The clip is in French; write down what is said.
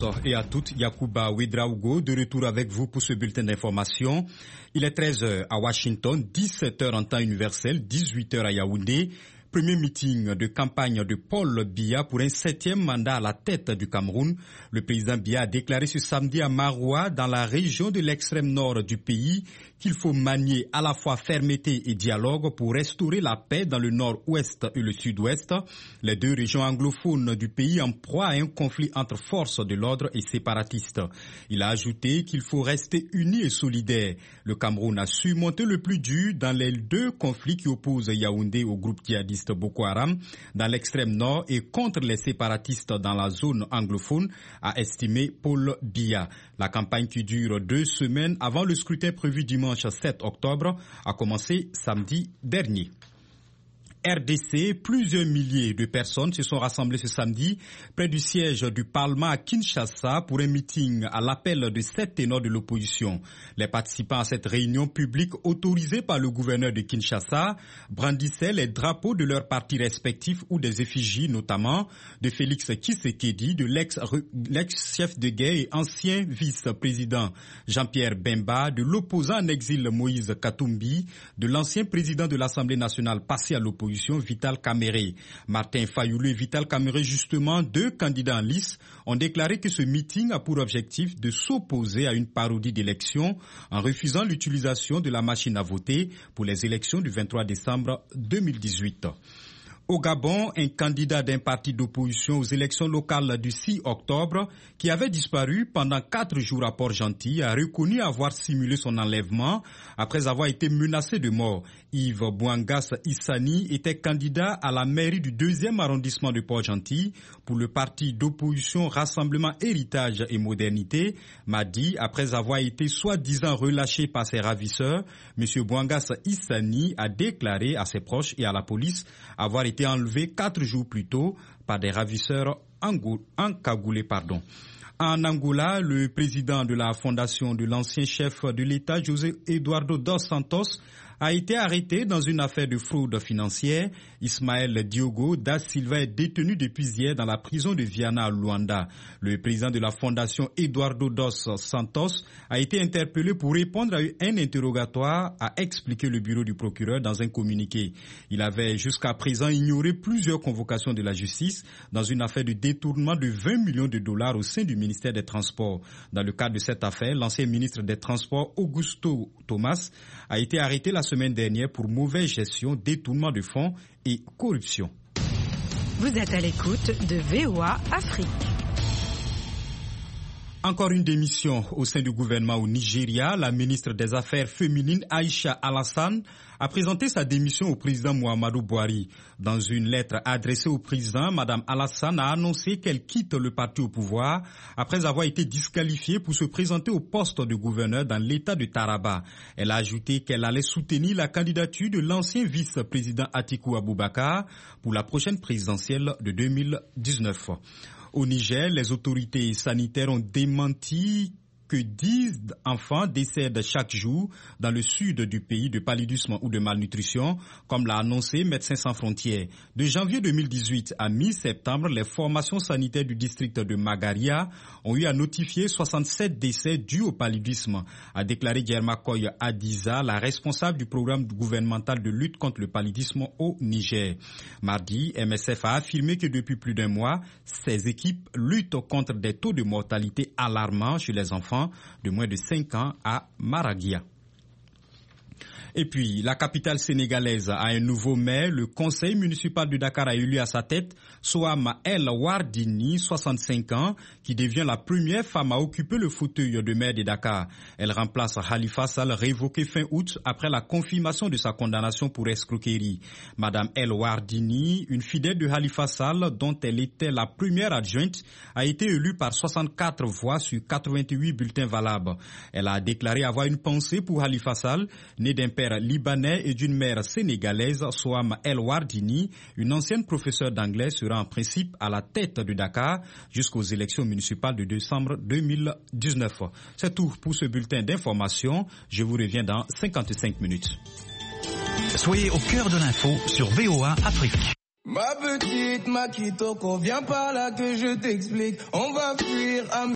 Et à toutes, Yacouba Ouedraogo, de retour avec vous pour ce bulletin d'information. Il est 13h à Washington, 17h en temps universel, 18h à Yaoundé. Premier meeting de campagne de Paul Biya pour un 7e mandat à la tête du Cameroun. Le président Biya a déclaré ce samedi à Maroua, dans la région de l'extrême nord du pays, qu'il faut manier à la fois fermeté et dialogue pour restaurer la paix dans le nord-ouest et le sud-ouest, les deux régions anglophones du pays en proie à un conflit entre forces de l'ordre et séparatistes. Il a ajouté qu'il faut rester unis et solidaires. Le Cameroun a surmonté le plus dur dans les deux conflits qui opposent Yaoundé au groupe djihadiste Boko Haram dans l'extrême nord et contre les séparatistes dans la zone anglophone, a estimé Paul Biya. La campagne qui dure 2 semaines avant le scrutin prévu dimanche 7 octobre a commencé samedi dernier. RDC, plusieurs milliers de personnes se sont rassemblées ce samedi près du siège du Parlement à Kinshasa pour un meeting à l'appel de 7 ténors de l'opposition. Les participants à cette réunion publique autorisée par le gouverneur de Kinshasa brandissaient les drapeaux de leurs partis respectifs ou des effigies, notamment de Félix Tshisekedi, de l'ex-chef de guerre et ancien vice-président Jean-Pierre Bemba, de l'opposant en exil Moïse Katumbi, de l'ancien président de l'Assemblée nationale passé à l'opposition Vital Kamerhe. Martin Fayoulou et Vital Kamerhe, justement, 2 candidats en lice, ont déclaré que ce meeting a pour objectif de s'opposer à une parodie d'élection en refusant l'utilisation de la machine à voter pour les élections du 23 décembre 2018. Au Gabon, un candidat d'un parti d'opposition aux élections locales du 6 octobre, qui avait disparu pendant 4 jours à Port-Gentil, a reconnu avoir simulé son enlèvement après avoir été menacé de mort. Yves Bouangas Issani était candidat à la mairie du 2e arrondissement de Port-Gentil pour le parti d'opposition Rassemblement Héritage et Modernité. Mardi, après avoir été soi-disant relâché par ses ravisseurs, M. Bouangas Issani a déclaré à ses proches et à la police avoir été enlevé 4 jours plus tôt par des ravisseurs encagoulés. En Angola, le président de la fondation de l'ancien chef de l'État, José Eduardo dos Santos, a été arrêté dans une affaire de fraude financière. Ismaël Diogo da Silva est détenu depuis hier dans la prison de Viana à Luanda. Le président de la fondation Eduardo dos Santos a été interpellé pour répondre à un interrogatoire, a expliqué le bureau du procureur dans un communiqué. Il avait jusqu'à présent ignoré plusieurs convocations de la justice dans une affaire de détournement de 20 millions de dollars au sein du ministère des Transports. Dans le cadre de cette affaire, l'ancien ministre des Transports, Augusto Thomas, a été arrêté la semaine dernière pour mauvaise gestion, détournement de fonds et corruption. Vous êtes à l'écoute de VOA Afrique. Encore une démission au sein du gouvernement au Nigeria. La ministre des Affaires féminines Aïcha Alassane a présenté sa démission au président Muhammadu Buhari. Dans une lettre adressée au président, Mme Alassane a annoncé qu'elle quitte le parti au pouvoir après avoir été disqualifiée pour se présenter au poste de gouverneur dans l'État de Taraba. Elle a ajouté qu'elle allait soutenir la candidature de l'ancien vice-président Atiku Abubakar pour la prochaine présidentielle de 2019. Au Niger, les autorités sanitaires ont démenti que 10 enfants décèdent chaque jour dans le sud du pays de paludisme ou de malnutrition, comme l'a annoncé Médecins sans frontières. De janvier 2018 à mi-septembre, les formations sanitaires du district de Magaria ont eu à notifier 67 décès dus au paludisme, a déclaré Djermakoy Adiza, la responsable du programme gouvernemental de lutte contre le paludisme au Niger. Mardi, MSF a affirmé que depuis plus d'1 mois, ses équipes luttent contre des taux de mortalité alarmants chez les enfants de moins de 5 ans à Maraguia. Et puis, la capitale sénégalaise a un nouveau maire. Le conseil municipal de Dakar a élu à sa tête Soham El Wardini, 65 ans, qui devient la première femme à occuper le fauteuil de maire de Dakar. Elle remplace Khalifa Sall, révoqué fin août après la confirmation de sa condamnation pour escroquerie. Madame El Wardini, une fidèle de Khalifa Sall, dont elle était la première adjointe, a été élue par 64 voix sur 88 bulletins valables. Elle a déclaré avoir une pensée pour Khalifa Sall, né d'un père libanais et d'une mère sénégalaise. Soham El Wardini, une ancienne professeure d'anglais, sera en principe à la tête de Dakar jusqu'aux élections municipales de décembre 2019. C'est tout pour ce bulletin d'information. Je vous reviens dans 55 minutes. Soyez au cœur de l'info sur VOA Afrique. Ma petite Makitoko, viens par là que je t'explique. On va fuir à